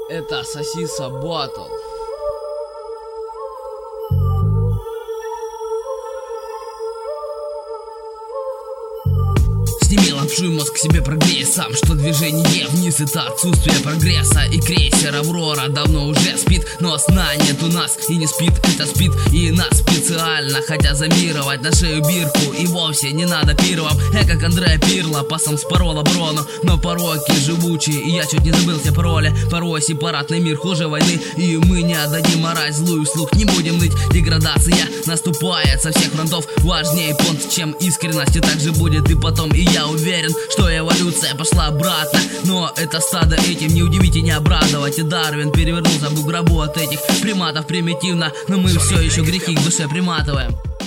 Это Сосиса Батл. Сними лапшу и мозг к себе прогрей сам, что движение вниз — это отсутствие прогресса. И крейсер Аврора давно уже спит, но сна нет у нас и не спит, это спит и нас специально хотят замировать на шею бирку. И вовсе не надо пировом, как Андрея Пирло пасом спорола Брону. Но пороки живучие, и я чуть не забыл все пароли. Порой сепаратный мир хуже войны, и мы не отдадим орать злую вслух, не будем ныть. Деградация наступает со всех фронтов, важнее понт, чем искренность. И так же будет и потом, и я уверен, что эволюция пошла обратно. Но это стадо этим не удивить и не обрадовать. И Дарвин перевернулся в гробу от этих приматов примитивно, но мы все еще грехи к душе приматываем.